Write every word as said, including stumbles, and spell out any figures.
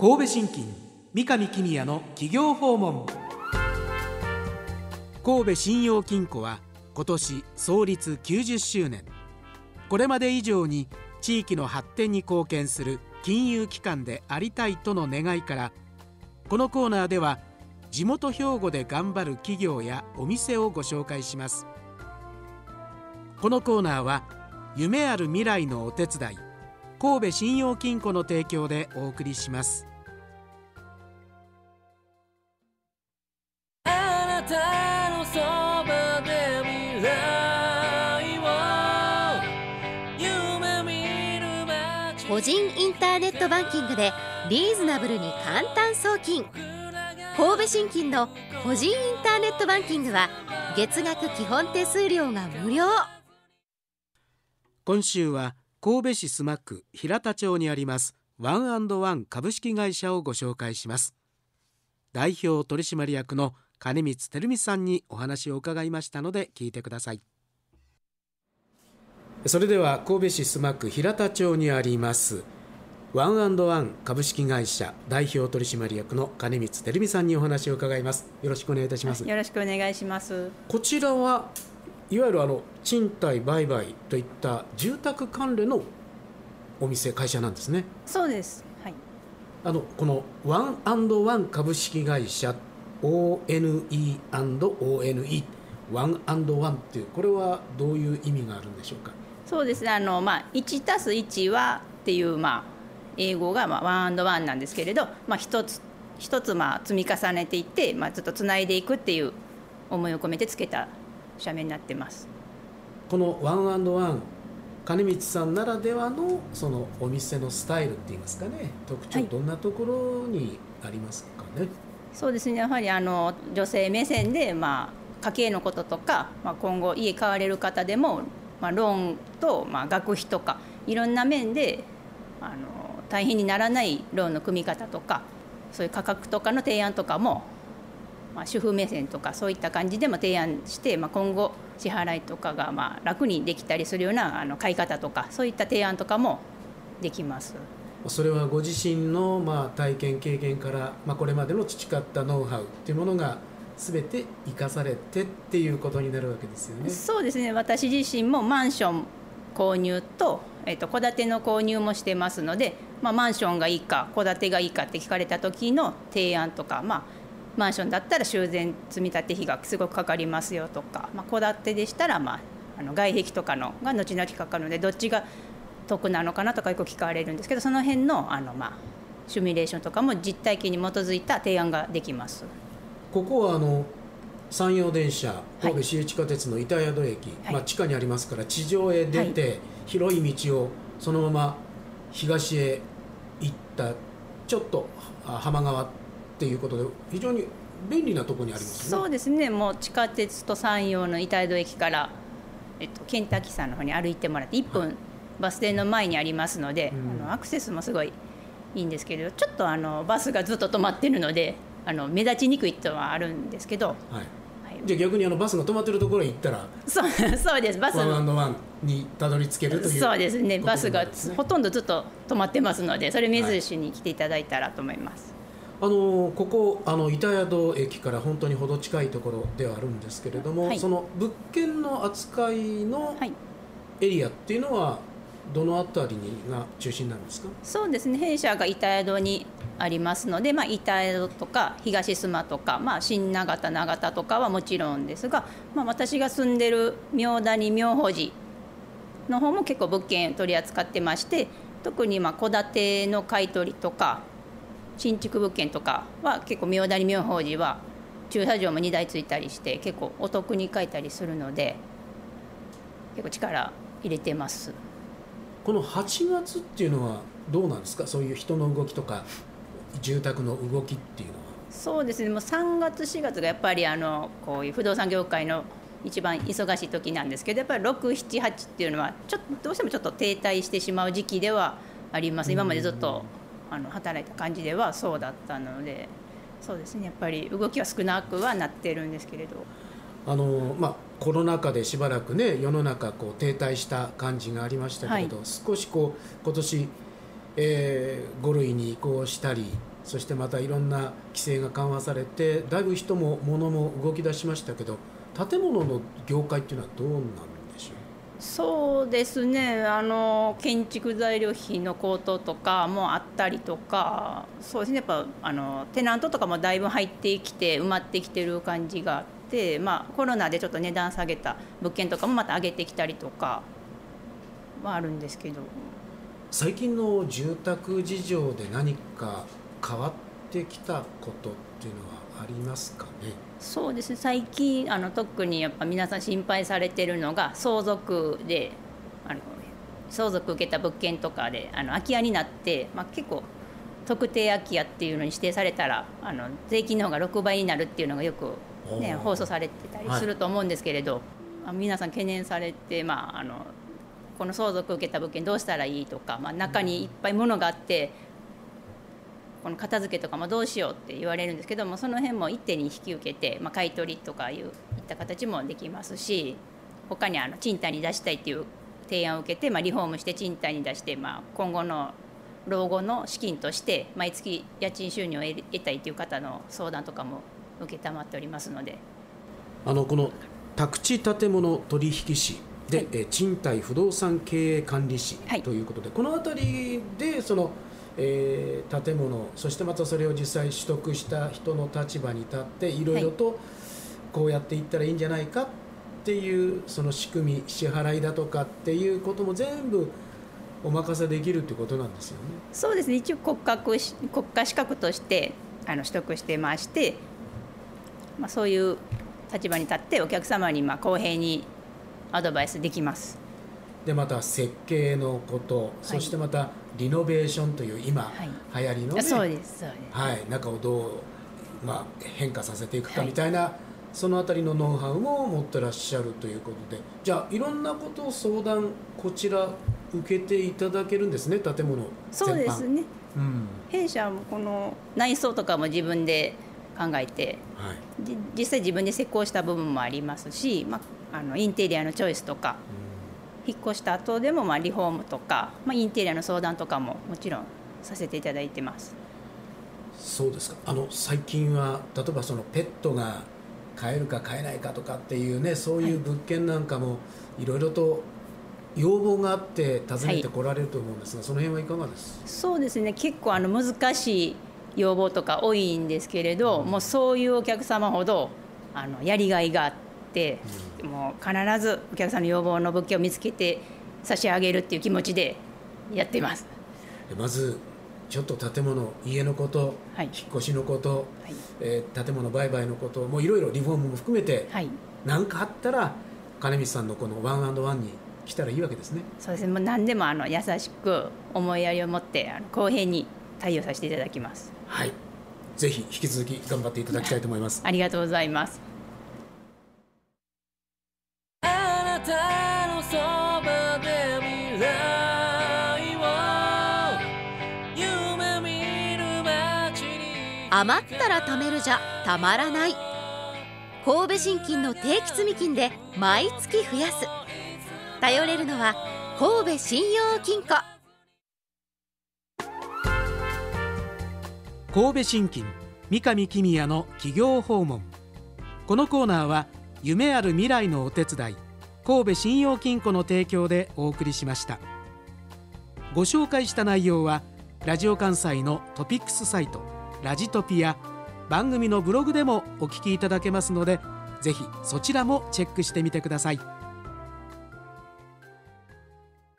神戸信金三上公也の企業訪問。神戸信用金庫は今年創立きゅうじゅっしゅうねん。これまで以上に地域の発展に貢献する金融機関でありたいとの願いから、このコーナーでは地元兵庫で頑張る企業やお店をご紹介します。このコーナーは夢ある未来のお手伝い、神戸信用金庫の提供でお送りします。 あなたのそばで未来を夢見る街。 個人インターネットバンキングでリーズナブルに簡単送金。神戸信金の個人インターネットバンキングは月額基本手数料が無料。 今週は神戸市須磨区平田町にありますワンアンドワン株式会社をご紹介します。代表取締役の金光照美さんにお話を伺いましたので聞いてください。それでは神戸市須磨区平田町にありますワンアンドワン株式会社代表取締役の金光照美さんにお話を伺います。よろしくお願いいたします。 よろしくお願いします。 こちらはいわゆるあの賃貸売買といった住宅関連のお店会社なんですね。 そうです、はい、 あのこのワンアンドワン株式会社 オーエヌイーアンドオーエヌイー ワンアンドワンっていう、これはどういう意味があるんでしょうか。 そうですね、あの、まあ、いちたすいちはっていう、まあ、英語が、まあ、ワンアンドワンなんですけれど、まあ、一つ一つ、まあ、積み重ねていって、まあ、ずっとつないでいくっていう思いを込めてつけた社名になってます。 このワンアンドワン、金光さんならではのそのお店のスタイルっていいますかね、特徴、はい、どんなところにありますかね。 そうですね、やはりあの女性目線で、まあ、家計のこととか、まあ、今後家買われる方でも、まあ、ローンと、まあ、学費とかいろんな面であの大変にならないローンの組み方とか、そういう価格とかの提案とかも、まあ、主婦目線とかそういった感じでも提案して、まあ、今後支払いとかがまあ楽にできたりするようなあの買い方とかそういった提案とかもできます。 それはご自身のまあ体験経験から、まあ、これまでの培ったノウハウっていうものが全て生かされてっていうことになるわけですよね。 そうですね、私自身もマンション購入とえっと、戸建ての購入もしてますので、まあ、マンションがいいか戸建てがいいかって聞かれた時の提案とか、まあ、マンションだったら修繕積立費がすごくかかりますよとか、まあ、戸建てでしたら、まあ、あの外壁とかのが後々かかるのでどっちが得なのかなとかよく聞かれるんですけど、その辺の、あの、まあ、シミュレーションとかも実体験に基づいた提案ができます。 ここはあの山陽電車神戸市営地下鉄の板宿駅、はい、まあ、地下にありますから地上へ出て、はい、広い道をそのまま東へ行ったちょっと浜川っていうことで非常に便利なところにありますね。 そうですね、もう地下鉄と山陽の板宿駅から、えっと、ケンタッキーさんの方に歩いてもらっていっぷん、はい、バス停の前にありますので、うん、あのアクセスもすごいいいんですけれど、ちょっとあのバスがずっと止まってるのであの目立ちにくいとはあるんですけど、はいじゃあ逆にあのバスが止まってるところへ行ったらそうそうです、バスワンアンドワンにたどり着けるという、 そうですね、バスがほとんどずっと止まってますので、それ目印に来ていただいたらと思います。 はい、あのここあの板宿駅から本当に程近いところではあるんですけれども、はい、その物件の扱いのエリアっていうのはどのあたりが中心なんですか。 そうですね、弊社が板宿にありますので、まあ、板宿とか東須磨とか、まあ、新長田長田とかはもちろんですが、まあ、私が住んでる明谷妙法寺の方も結構物件取り扱ってまして、特に戸建ての買い取りとか新築物件とかは結構明谷妙法寺は駐車場もにだいついたりして結構お得に買えたりするので結構力入れてます。 このはちがつっていうのはどうなんですか。そういう人の動きとか住宅の動きっていうのは。 そうですね、もうさんがつしがつがやっぱりあのこういう不動産業界の一番忙しい時なんですけど、やっぱりろく、しち、はちっていうのはちょっとどうしてもちょっと停滞してしまう時期ではあります。今までずっとあの働いた感じではそうだったので、そうですね、やっぱり動きは少なくはなってるんですけれど、 あの、まあ、コロナ禍でしばらくね世の中こう停滞した感じがありましたけれど、はい、少しこう今年、えー、ご類に移行したりそしてまたいろんな規制が緩和されてだいぶ人も物も動き出しましたけど、建物の業界っていうのはどうなんでしょう？ そうですね、あの建築材料費の高騰とかもあったりとか、そうですね、やっぱあのテナントとかもだいぶ入ってきて埋まってきてる感じがあって、まあ、コロナでちょっと値段下げた物件とかもまた上げてきたりとかはあるんですけど。 最近の住宅事情で何か変わってきたことっていうのはありますかね？ そうですね、最近あの特にやっぱ皆さん心配されてるのが相続で、あの相続受けた物件とかであの空き家になって、まあ、結構特定空き家っていうのに指定されたらあの税金の方がろくばいになるっていうのがよく、ね、放送されてたりすると思うんですけれど、はい、皆さん懸念されて、まあ、あのこの相続受けた物件どうしたらいいとか、まあ、中にいっぱい物があってこの片付けとかもどうしようって言われるんですけども、その辺も一手に引き受けて、まあ、買い取りとかいういった形もできますし、他にあの賃貸に出したいっていう提案を受けて、まあ、リフォームして賃貸に出して、まあ、今後の老後の資金として毎月家賃収入を得たいという方の相談とかも承っておりますので、 あのこの宅地建物取引士で、はい、え賃貸不動産経営管理士ということで、はい、この辺りでそのえー、建物、そしてまたそれを実際取得した人の立場に立っていろいろとこうやっていったらいいんじゃないかっていうその仕組み、支払いだとかっていうことも全部お任せできるということなんですよね。 そうですね、一応国家、国家資格としてあの取得してまして、まあ、そういう立場に立ってお客様にまあ公平にアドバイスできます。 でまた設計のこと、はい、そしてまたリノベーションという今、はい、流行りの、ね、 そうですそうです、 はい、中をどう、まあ、変化させていくかみたいな、はい、そのあたりのノウハウも持ってらっしゃるということで、じゃあいろんなことを相談こちら受けていただけるんですね、建物全般。 そうですね、 うん、 弊社もこの内装とかも自分で考えて、はい、実際自分で施工した部分もありますし、まあ、あのインテリアのチョイスとか、うん、引っ越した後でもまあリフォームとか、まあ、インテリアの相談とかももちろんさせていただいてます。 そうですか。あの最近は例えばそのペットが飼えるか飼えないかとかっていうね、そういう物件なんかもいろいろと要望があって訪ねてこられると思うんですが、はい、その辺はいかがですか？そうですね、 結構あの難しい要望とか多いんですけれど、うん、もうそういうお客様ほどあのやりがいがあって、うん、もう必ずお客さんの要望の物件を見つけて差し上げるっていう気持ちでやっています。 まずちょっと建物、家のこと、はい、引っ越しのこと、はい、えー、建物売買のこと、もういろいろリフォームも含めて何、はい、かあったら金光さんのこのワンアンドワンに来たらいいわけですね。 そうですね、もう何でもあの優しく思いやりを持ってあの公平に対応させていただきます。 はい、ぜひ引き続き頑張っていただきたいと思います。 ありがとうございます。 あなたのそばで未来を夢見る街に余ったら貯めるじゃたまらない。神戸信金の定期積金で毎月増やす。頼れるのは神戸信用金庫。 神戸信金三上公也の企業訪問。このコーナーは夢ある未来のお手伝い、神戸信用金庫の提供でお送りしました。ご紹介した内容はラジオ関西のトピックスサイトラジトピや番組のブログでもお聞きいただけますので、ぜひそちらもチェックしてみてください。